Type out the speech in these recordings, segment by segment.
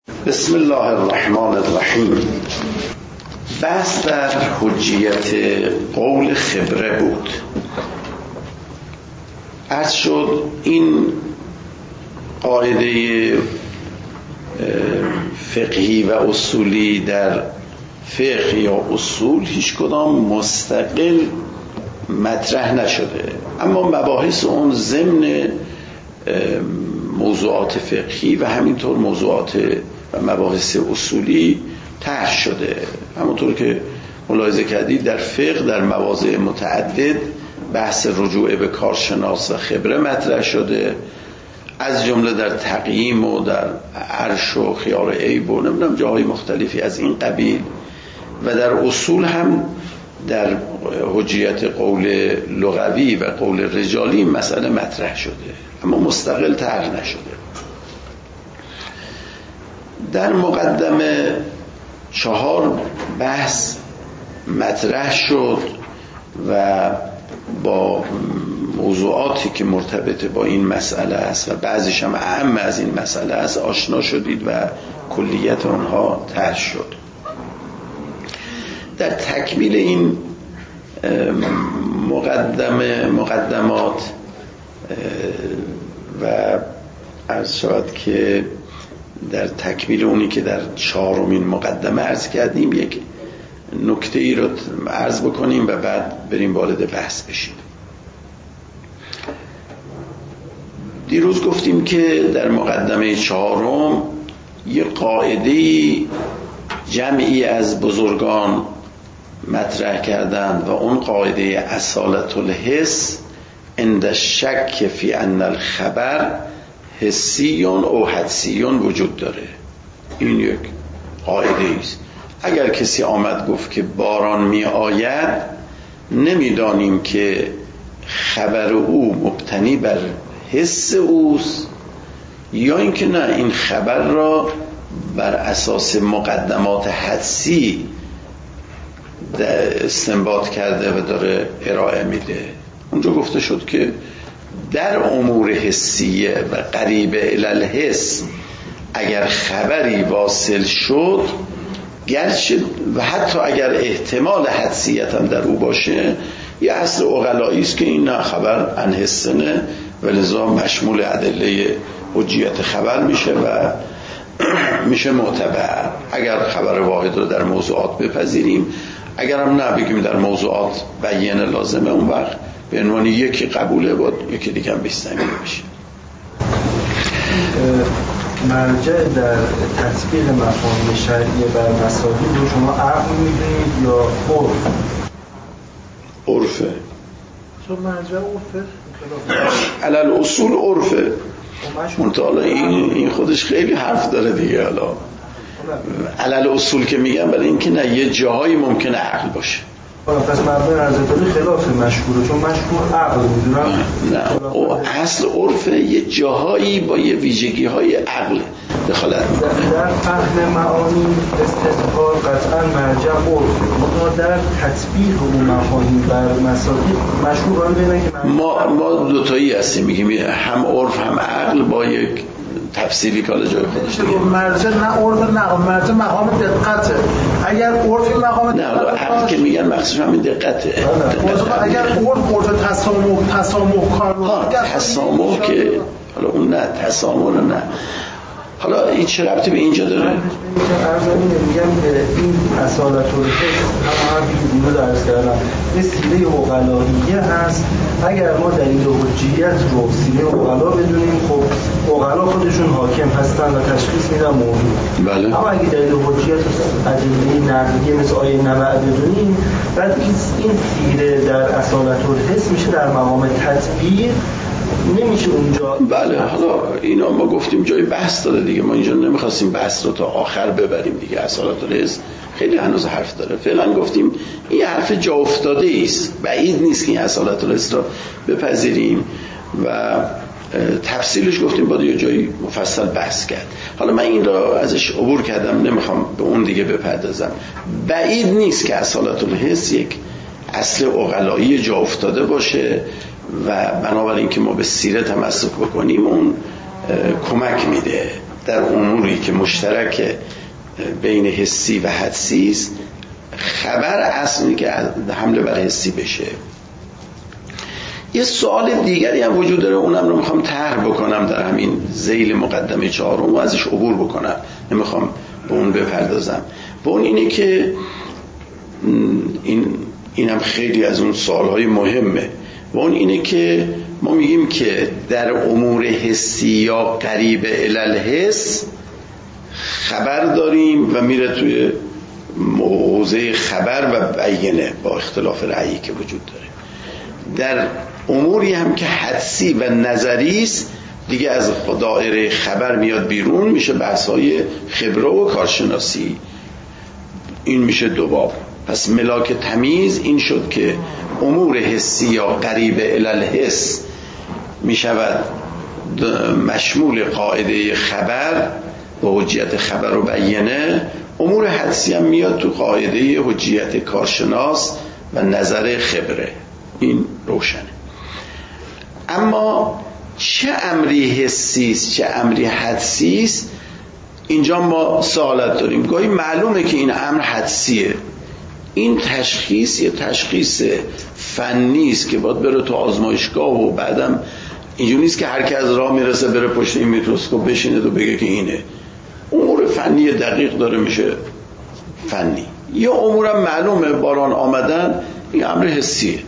بسم الله الرحمن الرحیم. بحث در حجیت قول خبره بود. عرض شد این قاعده فقهی و اصولی در فقه یا اصول هیچ کدام مستقل مطرح نشده، اما مباحث اون ضمن موضوعات فقهی و همینطور موضوعات و مباحث اصولی طرح شده. همونطور که ملاحظه کردید در فقه در مواضع متعدد بحث رجوع به کارشناس و خبره مطرح شده، از جمله در تقییم و در عرش و خیار عیب و نمیدونم جاهای مختلفی از این قبیل، و در اصول هم در حجیت قول لغوی و قول رجالی مسئله مطرح شده، اما مستقل طرح نشده. در مقدمه 4 بحث مطرح شد و با موضوعاتی که مرتبط با این مسئله است و بعضیش هم اهم از این مسئله است آشنا شدید و کلیت آنها طرح شد. در تکمیل این مقدمات و عرض شود که در تکمیل اونی که در 4مین مقدمه عرض کردیم یک نکته ای رو عرض بکنیم و بعد بریم وارد بحث بشیم. دیروز گفتیم که در مقدمه 4 یک قاعده جمعی از بزرگان مطرح کردند و اون قاعده اصالت الحس عند الشک فی ان الخبر حسیون او حدسیون وجود داره. این یک قاعده است. اگر کسی آمد گفت که باران می آید، نمیدانیم که خبر او مبتنی بر حس اوست یا اینکه نه این خبر را بر اساس مقدمات حدسی استنباط کرده و داره ارائه میده. اونجا گفته شد که در امور حسیه و قریبه الی الحس اگر خبری واصل شد، گرچه و حتی اگر احتمال حدسیت هم در او باشه، یه اصل عقلایی است که این نه خبر عن حسنه و لذا مشمول ادله حجیت خبر میشه و میشه معتبر. اگر خبر واحد رو در موضوعات بپذیریم، اگر هم نه بگیم در موضوعات بیان لازمه، اون وقت به عنوان یکی قبوله بود یکی دیگه هم بستنگی بشه. مرجع در تطبیق مفاهیم شرعی بر مسائل رو شما عقل میدونید یا عرف؟ عرفه. چون مرجع عرفه؟ علل اصول عرفه. منطقه این خودش خیلی حرف داره دیگه. حالا علل اصول که میگم برای اینکه نه یه جاهایی ممکنه عقل باشه. پس مبنای عرضتالی خلاف مشهوره، چون مشهور عقل میدونم. نه او اصل عرفه یه جاهایی با یه ویژگی های عقل دخالت میکنه. در فهم معانی استدلال قطعا مرجع عرفه، ما در تطبیق اون مفاهیم بر مسائل مشهور قرار بدن که ما دوتایی هستیم، میگیم هم عرف هم عقل با یک تفصیلی کالا جای خودش دیگه. مرجع نه عرف نه مرجع مقام دقته. اگر عرف مقام نه عقل که میگن مقصود همین دقته. اگر عرف تسامح کار تسامح که حالا اون نه تسامح نه. حالا این چه ربطی به اینجا داره؟ میگم که این اصالت الحس هم بیرون درس کردم یه سیره عقلاییه هست. اگر ما دلیل حجیت رو سیره عقلا بدونیم، خب عقلا خودشون حاکم هستن و تشخیص میدن موضوع. بله. اما اگه دلیل حجیت رو ادله نقلیه مثل آیه نبع بدونیم، بعد این سیره در اصالت الحس میشه در مقام تطبیق، نمیشه اونجا. بله. حالا اینا ما گفتیم جای بحث داره دیگه، ما اینجا نمیخواستیم بحث رو تا آخر ببریم دیگه. اصالت الحس خیلی هنوز حرف داره. فعلا گفتیم این حرف جا افتاده است، بعید نیست که این اصالت الحس رو بپذیریم و تفصیلش گفتیم باید یه جایی مفصل بحث کرد. حالا من این را ازش عبور کردم، نمیخوام به اون دیگه بپردازم. بعید نیست که اصالت الحس یک اصل عقلایی جا افتاده باشه و بنابراین که ما به سیره تمسک بکنیم اون کمک میده. در اموری که مشترک بین حسی و حدسی است، خبر اصلی که حمله بر حسی بشه. یه سوال دیگری هم وجود داره، اونم رو میخوام طرح بکنم در همین ذیل مقدمه 4 و ازش عبور بکنم، نمیخوام به اون بپردازم. به اون اینه که اینم خیلی از اون سوالهای مهمه. و اون اینه که ما میگیم که در امور حسی یا قریب الالحس خبر داریم و میره توی موضع خبر و بیانه با اختلاف رأیی که وجود داره. در اموری هم که حدسی و نظری است دیگه از دایره خبر میاد بیرون، میشه بحث‌های خبره و کارشناسی. این میشه دو باب. پس ملاک تمیز این شد که امور حسی یا قریب الالحس میشود مشمول قاعده خبر و حجیت خبر و بیانه. امور حدسی هم میاد تو قاعده حجیت کارشناس و نظر خبره. این روشنه. اما چه امری حسی است چه امری حدسی است، اینجا ما سوالات داریم. گاهی معلومه که این امر حدسیه، این تشخیص یه تشخیص فنی است که باید بره تو آزمایشگاه و بعدم اینجوری نیست که هر کی از راه میرسه بره پشت این میکروسکوپ بشینه و بگه که اینه. امور فنی دقیق داره میشه فنی. یا امورم معلومه، باران آمدن، این امر حسیه،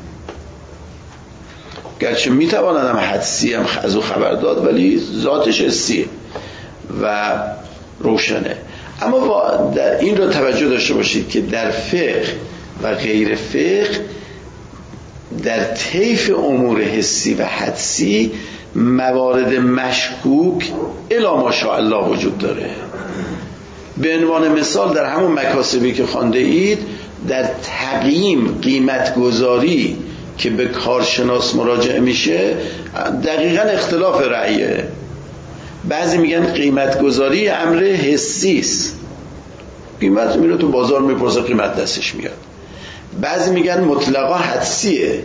گرچه میتوانم حدسی هم از او خبر داد ولی ذاتش حسیه و روشنه. اما در این رو توجه داشته باشید که در فقه و غیر فقه در طیف امور حسی و حدسی موارد مشکوک الی ماشاءالله وجود داره. به عنوان مثال در همون مکاسبی که خوانده اید، در تقییم قیمت گذاری که به کارشناس مراجعه میشه دقیقاً اختلاف رأیه. بعضی میگن قیمت گذاری امر حسی است، قیمت میره تو بازار میپرسه قیمت دستش میاد. بعضی میگن مطلقا حدسیه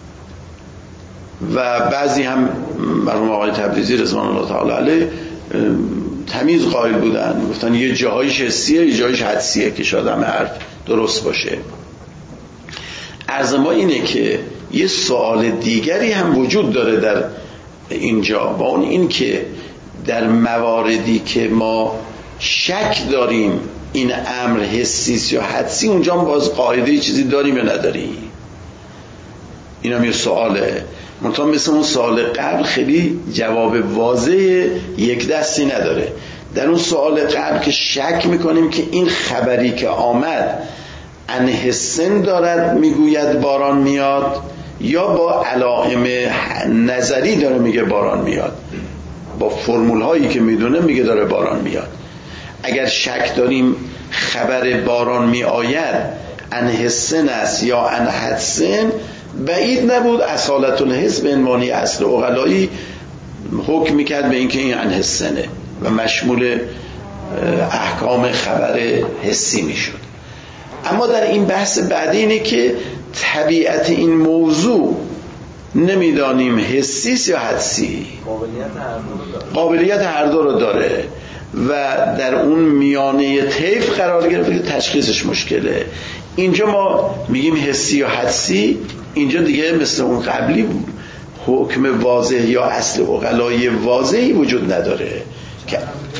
و بعضی هم مرحوم آقای تبریزی رضوان الله تعالی علیه تمیز قائل بودن، گفتن یه جاهایش حسیه یه جاهایش حدسیه که شاید همه حرف درست باشه. عرض ما اینه که یه سوال دیگری هم وجود داره در اینجا، با اون این که در مواردی که ما شک داریم این امر حسی یا حدسی، اونجا هم باز قاعده چیزی داریم یا نداریم. این هم یه سواله، منطقه مثل اون سوال قبل خیلی جواب واضح یک دستی نداره. در اون سوال قبل که شک میکنیم که این خبری که آمد انحسن دارد میگوید باران میاد یا با علائم نظری داره میگه باران میاد، با فرمول هایی که میدونه میگه داره باران میاد. اگر شک داریم خبر باران می آید انحسن است یا انحسن، بعید نبود اصالت الحس به عنوان اصل عقلایی حکم میکرد به اینکه این انحسنه و مشمول احکام خبر حسی میشد. اما در این بحث بعدی اینه که طبیعت این موضوع نمیدانیم حسی یا حدسی، قابلیت هر دو رو داره و در اون میانه طیف قرار گرفته که تشخیصش مشکله. اینجا ما میگیم حسی یا حدسی، اینجا دیگه مثل اون قبلی حکم واضح یا اصل عقلایی واضحی وجود نداره که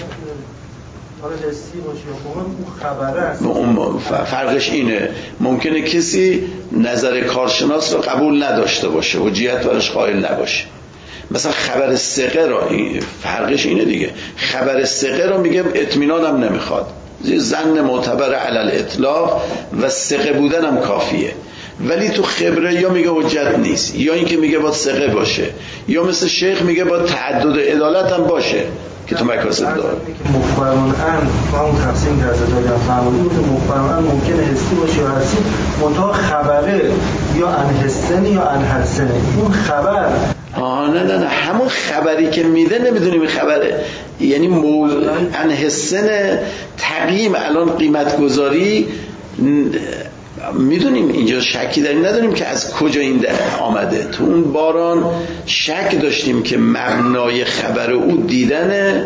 حسی باشه اون خبره. فرقش اینه ممکنه کسی نظر کارشناس رو قبول نداشته باشه، حجیت براش قائل نباشه. مثلا خبر ثقه رو، فرقش اینه دیگه، خبر ثقه رو میگه اطمینانم نمیخواد، ظن معتبر علی الاطلاق و ثقه بودنم کافیه. ولی تو خبره یا میگه حجت نیست، یا اینکه میگه باید ثقه باشه، یا مثل شیخ میگه باید تعدد عدالت هم باشه که تو مکاسب داره. مخبران ان همون تقسیم کرده داریم فرمودی بود مخبران ان ممکنه حسی باشه یا حدسی، منتها خبره یا انحسن یا انحسن. اون خبر نه همون خبری که میده نمیدونیم خبره، یعنی انحسن تقییم الان قیمت گذاری میدونیم، اینجا شکی داریم نداریم که از کجا این آمده. تو اون باران شک داشتیم که مبنای خبر او دیدنه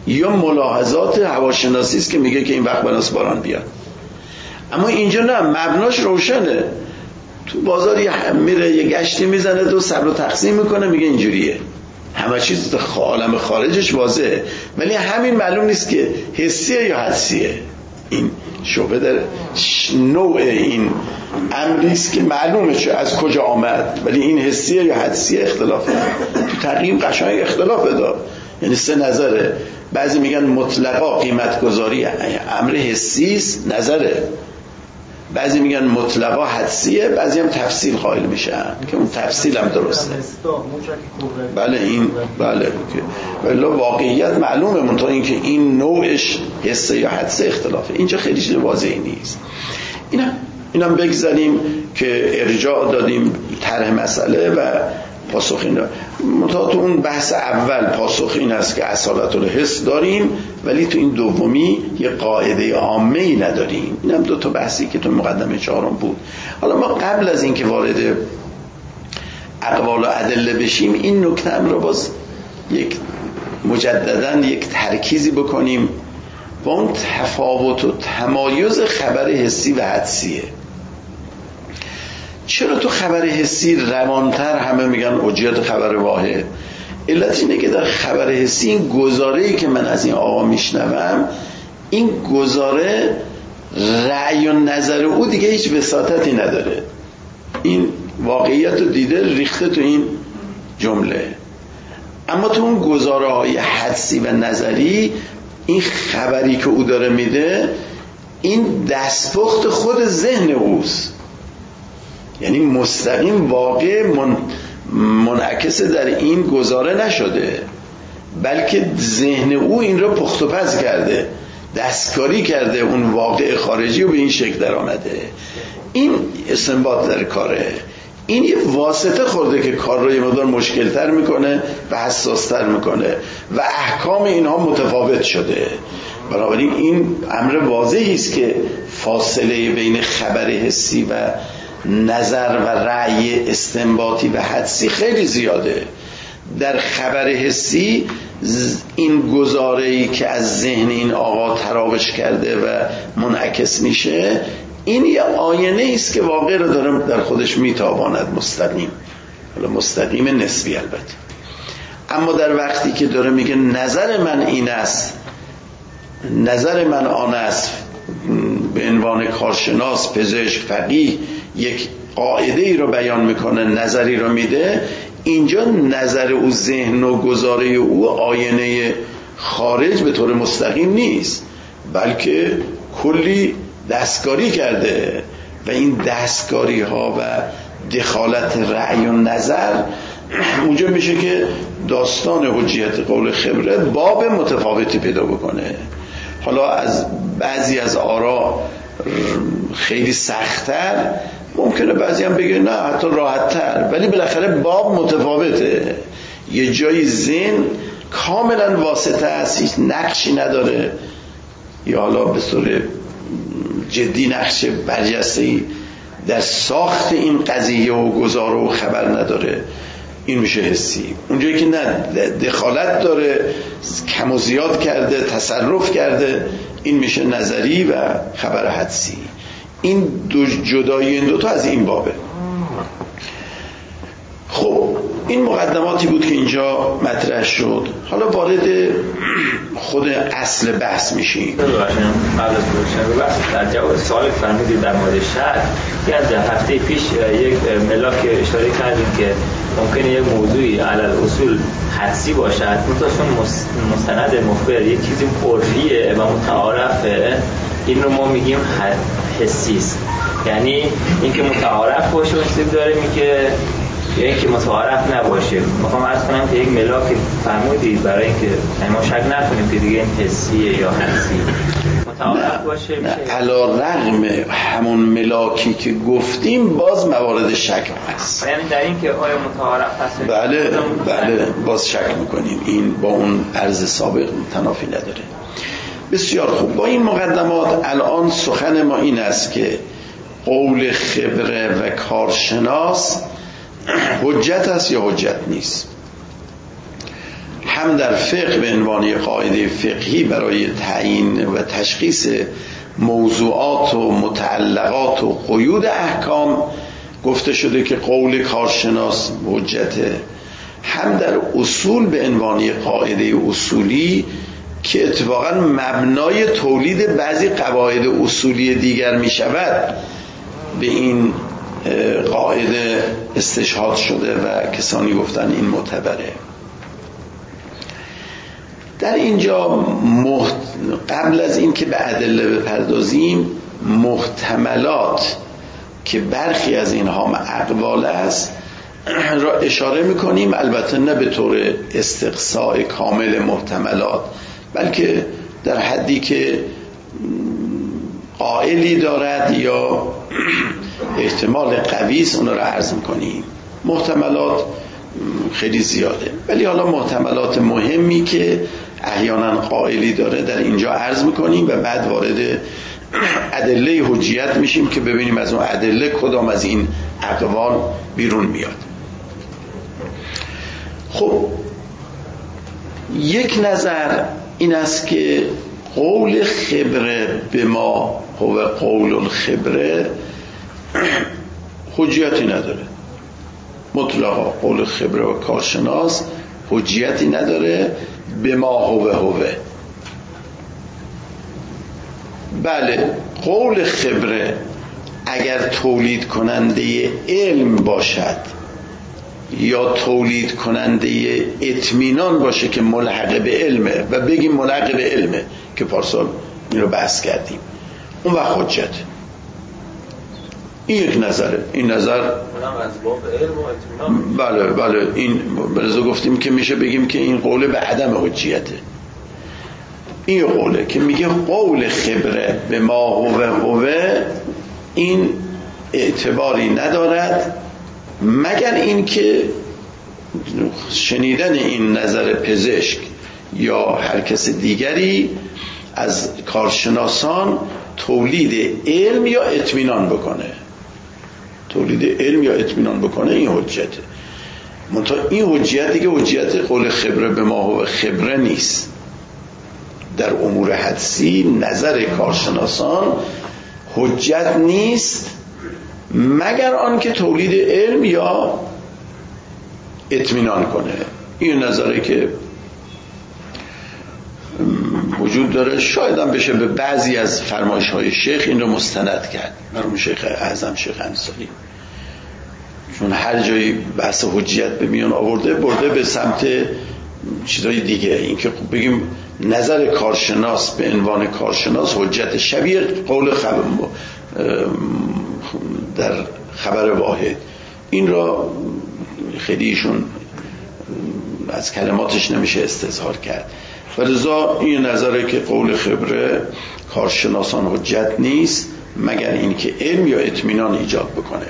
یا ملاحظات هواشناسی است که میگه که این وقت بناس باران بیاد. اما اینجا نه، مبناش روشنه. تو بازار میره یه گشتی میزنه، تو صبر و تقسیم میکنه، میگه اینجوریه. همه چیز عالم خارجش واضحه، ولی همین معلوم نیست که حسیه یا حدسیه. این شبه در نوع این امری است که معلومه چه از کجا آمد، ولی این حسیه یا حدسیه اختلافه. تو تقییم قشنگ اختلافه دار، یعنی سه نظره. بعضی میگن مطلقا قیمت گذاری امر حسی است، نظره. بعضی میگن مطلقا حدسیه، بعضی هم تفصیل قائل میشن که اون تفصیل هم درسته. بله این بله، ولی واقعیت معلومه، منتها اینکه این نوعش حسه یا حدسه اختلافه. اینجا خیلی چیز واضحی نیست. اینم بگذاریم که ارجاع دادیم طرح مسئله و پاسخ این داریم. منتها تو اون بحث اول پاسخ این است که اصالت الحس داریم، ولی تو این دومی یه قاعده عامه ای نداریم. اینم دو تا بحثی که تو مقدمه چهارم بود. حالا ما قبل از اینکه وارد اقوال و ادله بشیم، این نکته هم رو باز مجدداً یک ترکیزی بکنیم با اون تفاوت و تمایز خبر حسی و حدسیه. چرا تو خبر حسی روانتر همه میگن حجیت خبر واحد؟ علت اینه که در خبر حسی این گزاره‌ای که من از این آقا میشنوم، این گزاره رأی و نظر او دیگه هیچ وساطتی نداره. این واقعیت رو دیده ریخته تو این جمله. اما تو اون گزاره‌های حدسی و نظری، این خبری که او داره میده این دستپخت خود ذهن اوست، یعنی مستقیم واقع منعکس در این گزاره نشده، بلکه ذهن او این رو پخت و پز کرده، دستکاری کرده، اون واقع خارجی رو به این شکل در آمده. این استنباط در کاره. این یه واسطه خورده که کار رو یه مقدار مشکلتر میکنه و حساستر میکنه و احکام اینها متفاوت شده. بنابراین این امر واضحی است که فاصله بین خبر حسی و نظر و رأی استنباطی و حدسی خیلی زیاده. در خبر حسی این گزاره‌ای که از ذهن این آقا تراوش کرده و منعکس میشه، این یه آینه است که واقع رو داره در خودش میتاباند مستقیم، حالا مستقیم نسبی البته. اما در وقتی که داره میگه نظر من این است، نظر من آن است، به عنوان کارشناس، پزشک، فقیه یک قاعده ای رو بیان میکنه، نظری رو میده، اینجا نظر او، ذهن و گزاره او آینه خارج به طور مستقیم نیست، بلکه کلی دستکاری کرده و این دستکاری ها و دخالت رأی و نظر اونجا میشه که داستان حجیت قول خبره باب متفاوتی پیدا بکنه. حالا از بعضی از آرا خیلی سخت‌تر ممکنه، بعضی هم بگه نه حتی راحت‌تر، ولی بالاخره باب متفاوته. یه جایی ذهن کاملا واسطه است، هیچ نقشی نداره، یا حالا به صورت جدی نقش برجسته‌ای در ساخت این قضیه و گزاره و خبر نداره، این میشه حسی. اونجایی که نه، دخالت داره، کم و زیاد کرده، تصرف کرده، این میشه نظری و خبر حدسی. این دو جدایی این دوتا از این بابه. خب این مقدماتی بود که اینجا مطرح شد. حالا وارد خود اصل بحث میشیم. قبل از پروشن بحث در جواب سوال فرمودید در مورد شرط، که از هفته پیش یک ملاک اشاره کردیم که ممکنه یک موضوعی علل اصول حدسی باشد، مثلا مستند مخبر یک چیزی عرفیه و متعارفه، این رو ما میگیم حسی است. یعنی اینکه متعارف باشه و داره میگه یعنی که متعارف نباشه. میخوام عرض کنم که یک ملاک فرمودید برای اینکه ما شک نکنیم که دیگه این حسیه یا حدسی، متعارف باشه میشه. علی رغم همون ملاکی که گفتیم باز موارد شک هست. یعنی در این که آیا متعارف هست؟ بله باز شک میکنیم. این با اون عرض سابق تنافی نداره. بسیار خوب. با این مقدمات الان سخن ما این است که قول خبره و کارشناس حجت است یا حجت نیست. هم در فقه به عنوان قاعده فقهی برای تعیین و تشخیص موضوعات و متعلقات و قیود احکام گفته شده که قول کارشناس حجته، هم در اصول به عنوان قاعده اصولی که اتفاقا مبنای تولید بعضی قواعد اصولی دیگر می شود به این قاعده استشهاد شده و کسانی گفتن این معتبره. در اینجا قبل از این که به ادله بپردازیم، محتملات که برخی از اینها اقوال است را اشاره میکنیم، البته نه به طور استقصاء کامل محتملات، بلکه در حدی که قائلی دارد یا احتمال قوی است اون را عرض میکنیم. محتملات خیلی زیاده، ولی حالا محتملات مهمی که احیانا قائلی داره در اینجا عرض میکنیم و بعد وارد ادله حجیت میشیم که ببینیم از اون ادله کدام از این اقوال بیرون میاد. خب یک نظر این است که قول خبره به ما هو قول الخبره حجیتی نداره، مطلقا قول خبره و کارشناس حجیتی نداره به ما هو. بله، قول خبره اگر تولید کننده علم باشد یا تولید کننده اطمینان باشه که ملحق به علمه و بگیم ملحق به علمه که پارسال این رو بحث کردیم، اون وقت حجت. این یک نظره. این نظر از باب علم و اطمینان. بله این برزا گفتیم که میشه بگیم که این قول به عدم حجیته. این قوله که میگه قول خبره به ما هو این اعتباری ندارد مگر این که شنیدن این نظر پزشک یا هر کس دیگری از کارشناسان تولید علم یا اطمینان بکنه. تولید علم یا اطمینان بکنه این حجته. منتها این حجت دیگه حجت قول خبره به ما هو خبره نیست. در امور حدسی نظر کارشناسان حجت نیست مگر آن که تولید علم یا اطمینان کنه. این نظری که وجود داره، شاید هم بشه به بعضی از فرمایش های شیخ این رو مستند کرد، مرحوم شیخ اعظم شیخ انصاری، چون هر جایی بحث حجیت به میان آورده برده به سمت چیزای دیگه. این که بگیم نظر کارشناس به عنوان کارشناس حجت، شبیه قول در خبر واحد، این را خیلی ایشون از کلماتش نمیشه استظهار کرد. ولذا این نظره که قول خبره کارشناسان حجت نیست مگر اینکه علم یا اطمینان ایجاد بکنه.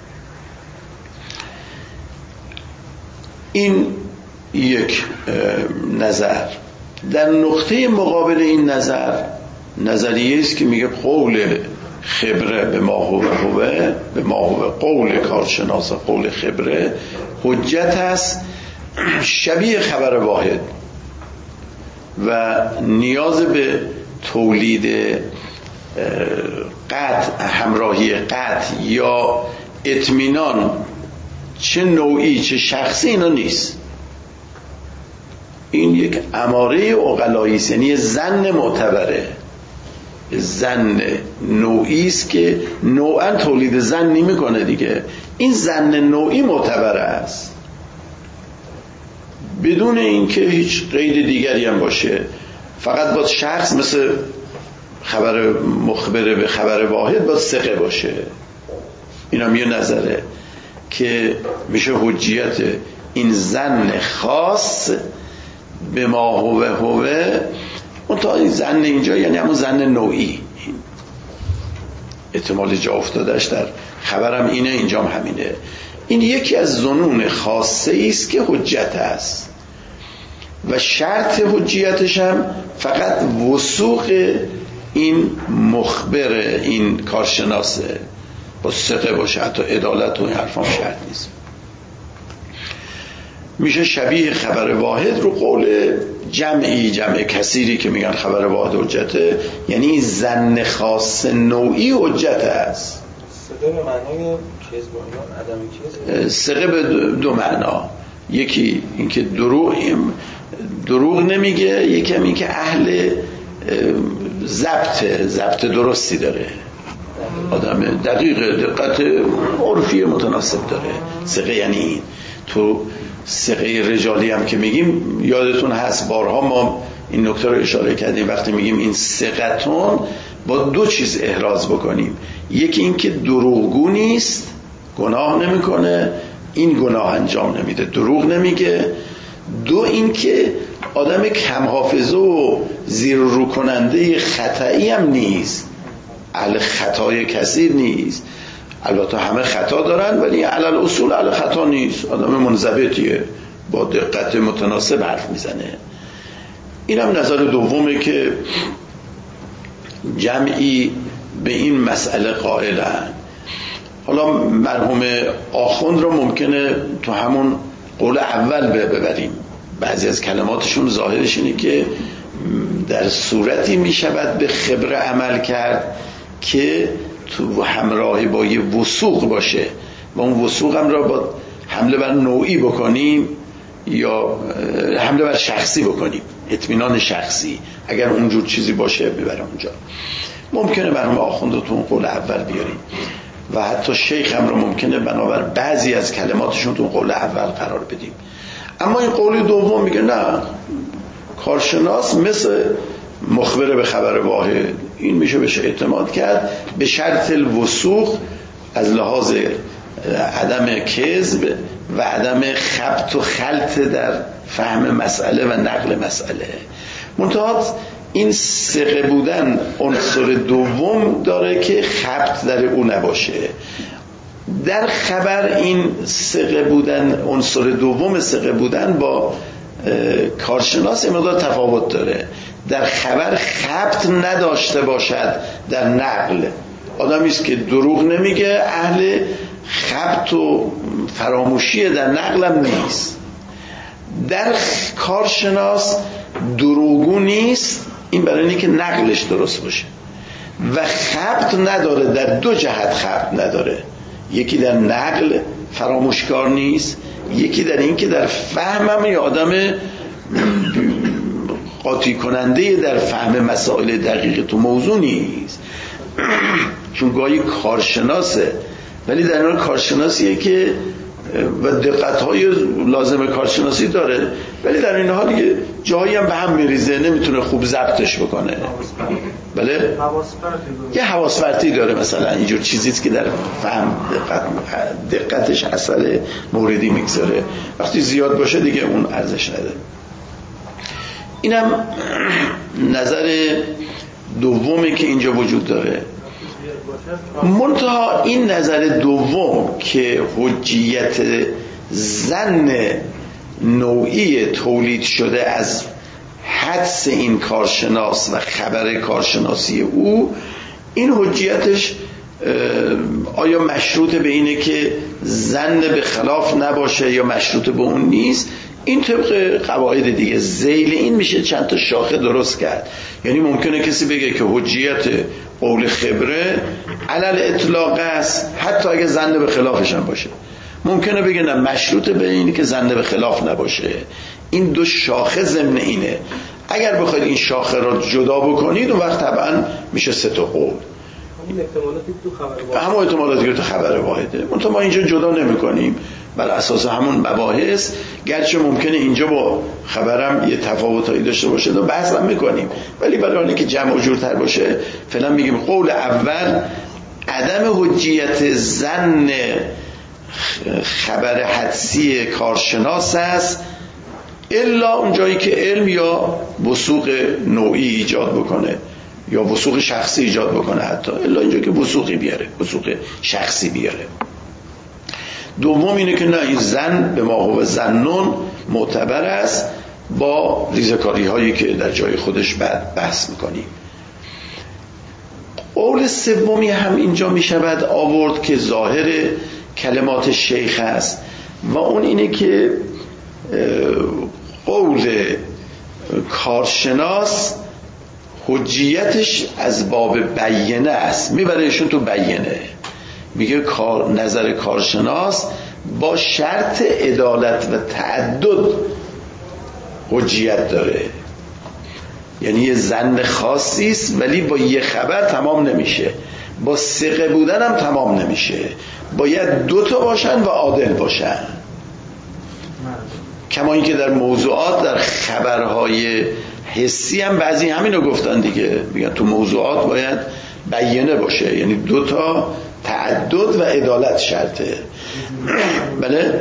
این یک نظر. در نقطه مقابل این نظر نظریه است که میگه قول خبره به ما هو به ما هو قول کارشناس قول خبره حجت است، شبیه خبر واحد و نیاز به تولید قطع، همراهی قطع یا اطمینان چه نوعی چه شخصی اینا نیست. این یک اماره عقلایی است، یعنی ظن معتبره، ظن نوعی است که نوعا تولید ظن نمی‌کنه دیگه. این ظن نوعی معتبر است بدون اینکه هیچ قید دیگری هم باشه. فقط باید شخص مثل خبر مخبره به خبر واحد باید ثقه باشه. این هم یه نظره که میشه حجیت این ظن خاص به ما هو اون تا این ظن اینجا یعنی همون ظن نوعی، احتمال جا افتادش در خبرم اینه، اینجام همینه. این یکی از ظنون خاصه است که حجت است و شرط حجیتش هم فقط وثوق این مخبر، این کارشناسه، با ثقه باشه، حتی عدالت و این حرفام شرط نیست. میشه شبیه خبر واحد رو قول جمع کثیری که میگن خبر واحد حجته، یعنی ظن خاص نوعی حجت است. سقه به معنای کذب، عدم کذب. سقه به دو معنا، یکی اینکه دروغ نمیگه، یکی هم اینکه اهل ضبط درستی داره، آدم دقیق، دقت عرفی متناسب داره. سقه یعنی این. تو سقه رجالی هم که میگیم، یادتون هست بارها ما این نکته رو اشاره کردیم، وقتی میگیم این سقتون با دو چیز احراز بکنیم، یکی این که دروغگو نیست، گناه نمیکنه، این گناه انجام نمیده، دروغ نمیگه. دو این که آدم کم حافظه و زیر رو کننده خطایی هم نیست، اهل خطای کثیر نیست. البته همه خطا دارن ولی علل اصول اهل خطا نیست، آدم منضبطیه، با دقت متناسب حرف میزنه. این هم نظر دومه که جمعی به این مسئله قائلن. حالا مرحوم آخوند رو ممکنه تو همون قول اول ببریم، بعضی از کلماتشون ظاهرش اینه که در صورتی میشود به خبره عمل کرد که تو همراه با یه وثوق باشه و اون وثوق هم را با حمله بر نوعی بکنیم یا حمله بر شخصی بکنیم، اطمینان شخصی، اگر اونجور چیزی باشه ببره اونجا. ممکنه مرحوم آخوند رو تو اون قول اول بیاریم و حتی شیخ هم رو ممکنه بنابر بعضی از کلماتشون تو قول اول قرار بدیم. اما این قول دوم میگه نه، کارشناس مثل مخبر به خبر واحد، این میشه بهش اعتماد کرد به شرط الوثوق، از لحاظ عدم کذب و عدم خبط و خلط در فهم مسئله و نقل مسئله. منتها این ثقه بودن عنصر دوم داره که خبط در او نباشه. در خبر این ثقه بودن، عنصر دوم ثقه بودن با کارشناس این مقدار تفاوت داره. در خبر خبط نداشته باشد، در نقل آدمی است که دروغ نمیگه، اهل خبط و فراموشی در نقلم نیست. در کارشناس دروغگو نیست، این برای اینکه نقلش درست باشه، و خبط نداره، در دو جهت خبط نداره، یکی در نقل فراموشکار نیست، یکی در این که در فهمم یه آدم قاطی کننده در فهم مسائل دقیق تو موضوع نیست. چون گاهی کارشناسه ولی در این کارشناسیه که و دقت‌های لازم کارشناسی داره ولی در این حال یه جایی هم به هم میریزه، نمیتونه خوب ضبطش بکنه. بله؟ یه حواس فرطی داره، مثلا اینجور چیزیست که در فهم دقتش اصل موردی میگذاره، وقتی زیاد باشه دیگه اون ارزش نداره. اینم نظر دومی که اینجا وجود داره. منتها این نظر دوم که حجیت ظن نوعی تولید شده از حدس این کارشناس و خبر کارشناسی او، این حجیتش آیا مشروط به اینه که ظن به خلاف نباشه یا مشروط به اون نیست؟ این طبق قواعد دیگه ذیل این میشه چند تا شاخه درست کرد. یعنی ممکنه کسی بگه که حجیت قول خبره علل اطلاق است حتی اگه ظن به خلافش هم باشه، ممکنه بگه نه مشروط به اینه که ظن به خلاف نباشه. این دو شاخه ضمن اینه. اگر بخواید این شاخه را جدا بکنید اون وقت طبعا میشه سه تا قول. همون احتمالاتی که تو خبر واحده، منتها ما اینجا جدا نمی کنیم بر اساس همون مباحث، گرچه ممکنه اینجا با خبرم یه تفاوتایی داشته باشه و بحث هم میکنیم، ولی برای اینکه جمع و جورتر باشه فعلا میگیم قول اول عدم حجیت ظن خبر حدسی کارشناس است الا اون جایی که علم یا وثوق نوعی ایجاد بکنه یا وثوق شخصی ایجاد بکنه، حتی الا اینجا که وثوقی بیاره، وثوق شخصی بیاره. دوم اینه که نه، این ظن به ما هو ظنون معتبر است با ریزکاری هایی که در جای خودش بعد بحث میکنیم. قول سومی هم اینجا میشود آورد که ظاهر کلمات شیخ است و اون اینه که قول کارشناس حجیتش از باب بیینه است، میبره ایشون تو بیینه، میگه نظر کارشناس با شرط عدالت و تعدد حجیت داره. یعنی یه ظن خاصی است ولی با یه خبر تمام نمیشه، با ثقه بودن هم تمام نمیشه، باید دوتا باشن و عادل باشن. کما اینکه در موضوعات، در خبرهای حسی هم بعضی همینو گفتن دیگه، میگن تو موضوعات باید بیانه باشه، یعنی دوتا تعدد و عدالت شرطه. بله،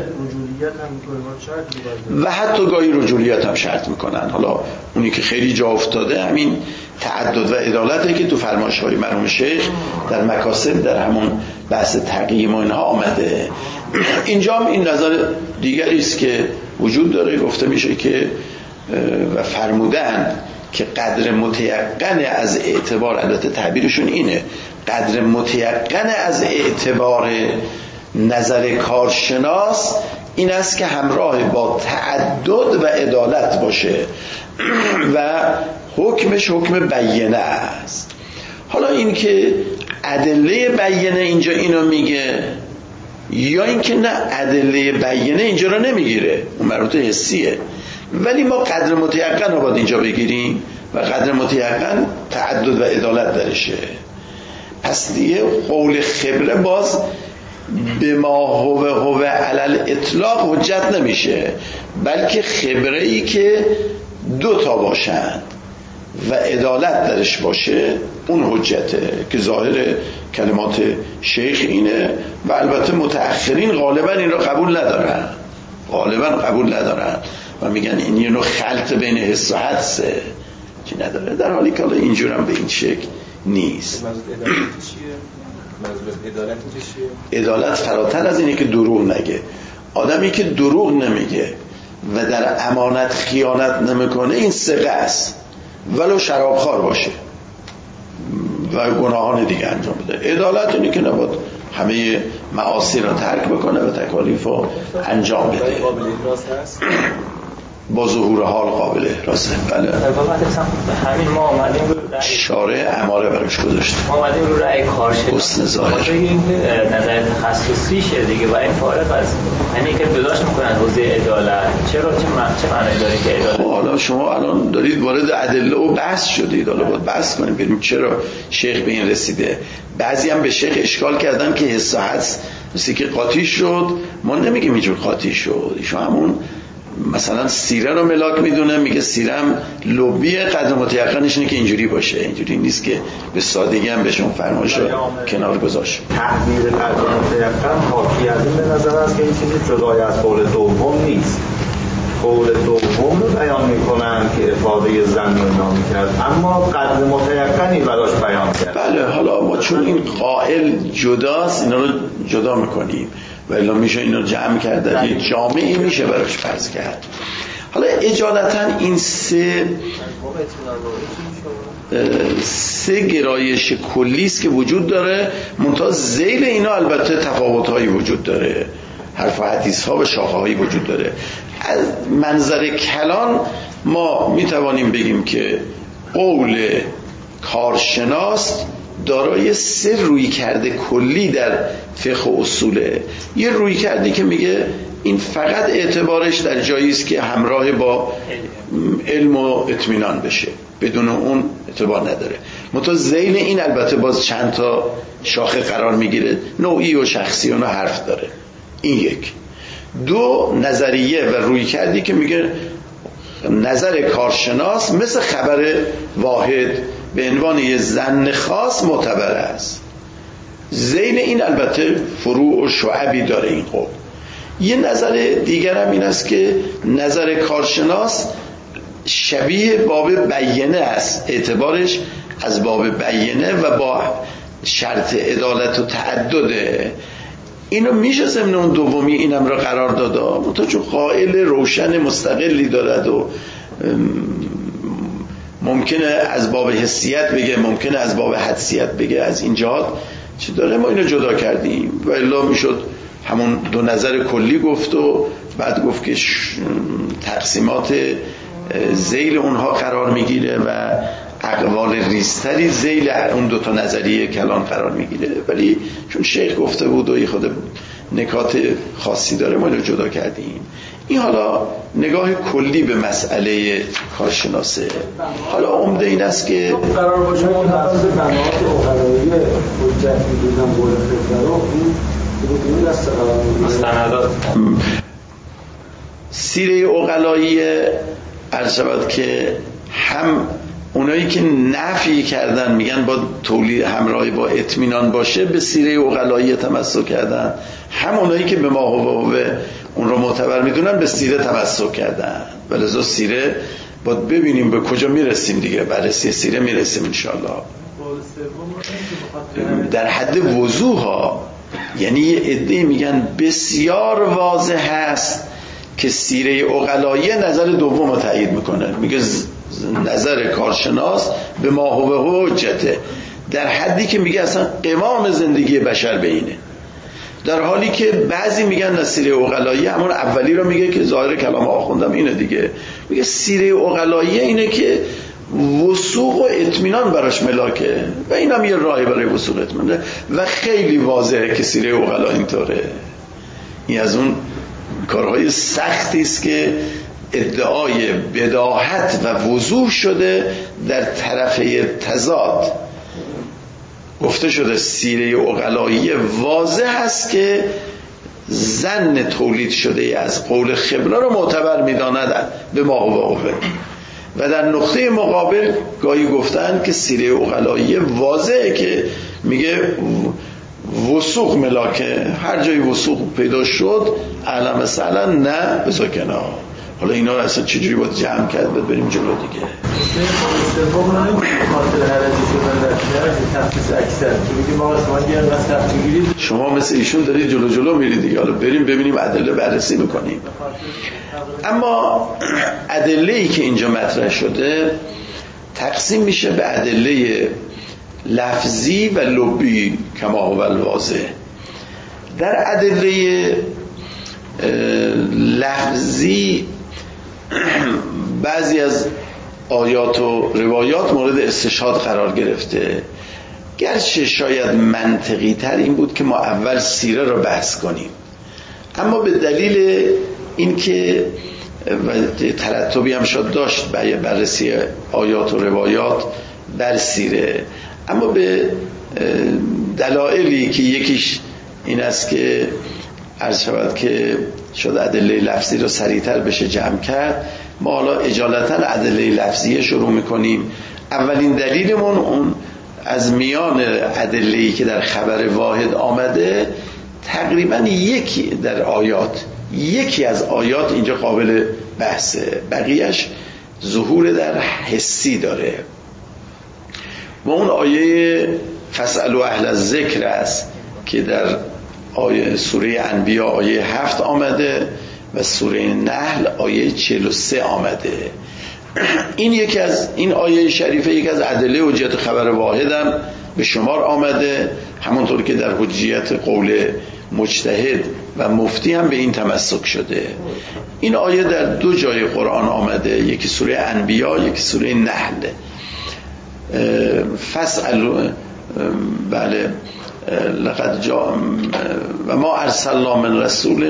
و حتی گاهی رجولیت هم شرط میکنن. حالا اونی که خیلی جا افتاده همین تعدد و عدالته که تو فرمایش‌های مرحوم شیخ در مکاسب، در همون بحث تقییم و اینها آمده. اینجا هم این نظر دیگری است که وجود داره، گفته میشه که و فرمودن که قدر متیقن از اعتبار، البته تعبیرشون اینه، قدر متیقن از اعتبار نظر کارشناس این است که همراه با تعدد و عدالت باشه و حکمش حکم بیینه است. حالا این که ادله بیینه اینجا اینو میگه یا اینکه نه ادله بیینه اینجا رو نمیگیره، اون مربوط حسیه، ولی ما قدر متیقن رو باید اینجا بگیریم و قدر متیقن تعدد و عدالت درشه. پس دیگه قول خبره باز به ما هو علل اطلاق حجت نمیشه، بلکه خبره ای که دوتا باشند و عدالت درش باشه اون حجته، که ظاهر کلمات شیخ اینه. و البته متأخرین غالبا این رو قبول ندارن و میگن این یه نوع خلط بین حس و حدسه چی نداره، در حالی که اینجور هم به این شکل نیست. عدالت فراتر از اینه که دروغ نگه. آدمی که دروغ نمیگه و در امانت خیانت نمیکنه این ثقه است، ولو شرابخوار باشه و گناهان دیگه انجام بده. عدالت اینه که نباید همه معاصی را ترک بکنه و تکالیف رو انجام بده. با ظهور حال قابل راسته. بله. همین ما آمدیم رو شارع اماره براش گذاشته. ما آمدیم رو رأی کارشناس. حسن ظاهر. این نظر تخصصیشه دیگه و این فارغ از همین که جداش میکنن حوزه عدالت. چرا چه معنی داره که عدالت؟ حالا شما الان دارید وارد ادله و بحث شدید. حالا باید بحث کنیم ببینیم چرا شیخ به این رسیده. بعضی هم به شیخ اشکال کردن که حس و حدس مثل که قاطی شد. ما نمیگیم اینجور قاطی شد. ایشون همون مثلا سیره رو ملاک میدونه، میگه سیره هم لوبی قدر متیقنش اینه که اینجوری باشه، اینجوری نیست که به هم بهشون فرمایش رو کنار گذاشت. تحلیل قدر متیقن حاکی از این به نظر است که این چیزی جدای از قول دوم نیست. قول دوم رو بیان میکنن که افاده زن رو نامی کرد، اما قدر متیقنی براش بیان کرد. بله، حالا ما چون این قائل جداست اینا رو جدا میکنیم و الا میشه اینو جمع کرد در یک جامعی میشه براش فرض کرد. حالا اجالتا این سه گرایش کلی است که وجود داره، منتها ذیل اینا البته تفاوت‌هایی وجود داره، حرف و حدیث‌ها و شاخه‌هایی وجود داره. از منظر کلان ما میتوانیم بگیم که قول کارشناس دارای سه روی کرده کلی در فقه و اصوله. یه روی کرده که میگه این فقط اعتبارش در جایی است که همراه با علم و اطمینان بشه، بدون اون اعتبار نداره. منتها ذیل این البته باز چند تا شاخه قرار میگیره، نوعی و شخصی و حرف داره. این یک. دو، نظریه و روی کردی که میگه نظر کارشناس مثل خبر واحد به عنوان یه ظن خاص معتبر است. ذیل این البته فروع و شعبی داره این قول. یه نظر دیگر هم این است که نظر کارشناس شبیه باب بیینه است، اعتبارش از باب بیینه و با شرط عدالت و تعدده. اینو میشه ضمن اون دومی اینم را قرار داده، منتها چون قائل روشن مستقلی دارد و ممکنه از باب حسیت بگه، ممکنه از باب حدسیت بگه، از این جهات چی داره ما اینو جدا کردیم و الا میشد همون دو نظر کلی گفت و بعد گفت که تقسیمات ذیل اونها قرار میگیره و اقوال ریزتری ذیل اون دو تا نظریه کلان قرار میگیره، ولی چون شیخ گفته بود و خود نکات خاصی داره ما رو جدا کردیم. این حالا نگاه کلی به مسئله کارشناسه. حالا عمده این است که قرار باشه اون حفظ بناهات اقلایی حجت میدونم قول فکر این دست مستندات سیره عقلایی عرض شود که هم اونایی که نفی کردن میگن با تولید همراهی با اطمینان باشه به سیره عقلایی تمسک کردن، هم اونایی که به ما هو اون رو معتبر میدونن به سیره تمسک کردن. ولذا سیره باید ببینیم به کجا میرسیم دیگه، بررسی سیره میرسیم انشالله. در حد وضوح ها، یعنی یه عده میگن بسیار واضح هست که سیره عقلایی نظر دوم رو تایید میکنه، میگه نظر کارشناس به ما هو حجته، در حدی که میگه اصلا قوام زندگی بشر به اینه. در حالی که بعضی میگن سیره عقلایی همون اولی رو میگه که ظاهر کلام آخوندم اینه دیگه، میگه سیره عقلایی اینه که وثوق و اطمینان براش ملاکه و اینم یه راهی برای وثوق اطمینان و خیلی واضحه که سیره عقلایی اینطوره. این از اون کارهای سختی است که ادعای بداهت و وضوح شده در طرفه تضاد. گفته شده سیره عقلایی واضح است که ظن تولید شده از قول خبره رو معتبر می‌داند به ما هو، و در نقطه مقابل گاهی گفتن که سیره عقلایی واضحه که میگه وثوق ملاکه، هر جای وثوق پیدا شد اعلم مثلا نه بذار کنار. حالا اینا رو اصلا چجوری باید جمع کرد باید بریم جلو دیگه. شما مثل ایشون دارید جلو میرید دیگه، حالا بریم ببینیم ادله بررسی میکنیم. اما ادله‌ای که اینجا مطرح شده تقسیم میشه به ادله لفظی و لبی کما هو الواضح. در ادله لفظی بعضی از آیات و روایات مورد استشهاد قرار گرفته، گرچه شاید منطقی تر این بود که ما اول سیره رو بحث کنیم، اما به دلیل اینکه ترتبی هم شد داشت بررسی آیات و روایات در سیره، اما به دلایلی که یکیش این است که عرض شود که شد ادله لفظی رو سریعتر بشه جمع کرد، ما حالا اجالتا ادله لفظیه شروع میکنیم. اولین دلیلمون اون از میان ادله‌ای که در خبر واحد آمده تقریبا یکی از آیات اینجا قابل بحثه، بقیهش ظهور در حسی داره و اون آیه فاسألوا اهل الذکر است که در آیه سوره انبیاء آیه 7 آمده و سوره نحل آیه 43 آمده. این یکی از این آیه شریفه یک از ادله حجیت خبر واحد هم به شمار آمده، همونطور که در حجیت قول مجتهد و مفتی هم به این تمسک شده. این آیه در دو جای قرآن آمده، یکی سوره انبیاء یکی سوره نحل. فاسألوا بله لقد جاء و ما ارسلنا من رسول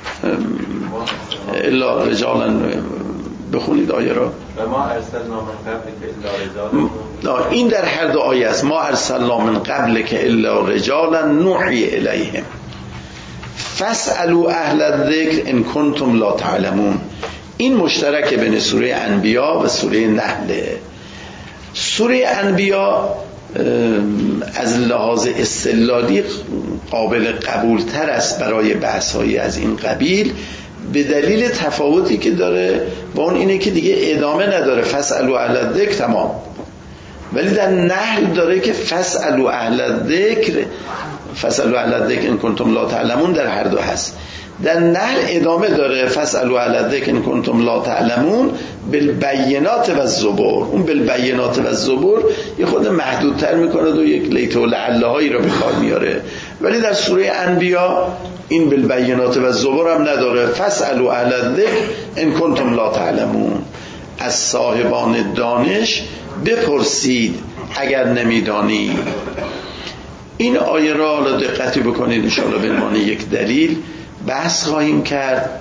الا رجالا، بخونید آیه را. و ما ارسلنا من قبل که الا رجالا، این در هر دو آیه است. ما ارسلنا من قبل که الا رجالا نوحی الیهم فاسألوا اهل الذکر ان کنتم لا تعلمون. این مشترک بین سوره انبیاء و سوره نحل. سوره انبیاء از لحاظ استدلالی قابل قبول تر است برای بحث‌های از این قبیل به دلیل تفاوتی که داره با اون اینه که دیگه ادامه نداره فاسألوا اهل الذکر تمام، ولی در نحل داره که فاسألوا اهل الذکر ان کنتم لا تعلمون در هر دو هست. در نحل ادامه داره فاسألوا اهل الذکر ان کنتم لا تعلمون بالبینات و الزبور. اون بالبینات و الزبور یه خود محدودتر میکنه و یک لیت و لعله هایی رو به کار میاره، ولی در سوره انبیا این بالبینات و زبر هم نداره. فاسألوا اهل الذکر ان کنتم لا تعلمون، از صاحبان دانش بپرسید اگر نمیدانی. این آیه را دقتی بکنید ان شاء الله به عنوان یک دلیل بحث خواهیم کرد.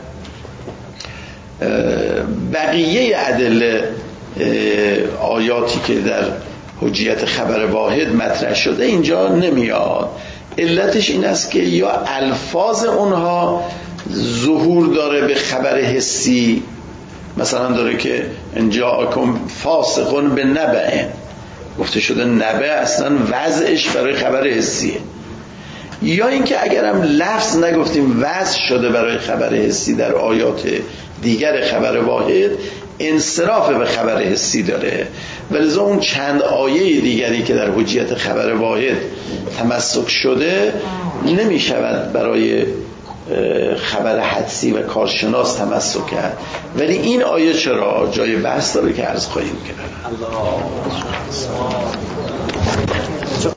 بقیه ادله آیاتی که در حجیت خبر واحد مطرح شده اینجا نمیاد. علتش این است که یا الفاظ اونها ظهور داره به خبر حسی، مثلا داره که ان جاءکم فاسق بنبأ، گفته شده نبأ اصلا وضعش برای خبر حسیه. یا اینکه اگرم لفظ نگفتیم وضع شده برای خبر حسی در آیات دیگر خبر واحد، انصراف به خبر حسی داره. ولذا اون چند آیه دیگری که در حجیت خبر واحد تمسک شده نمی شود برای خبر حدسی و کارشناس تمسک کرد. ولی این آیه چرا جای بحث داره که عرض خواهیم کرد.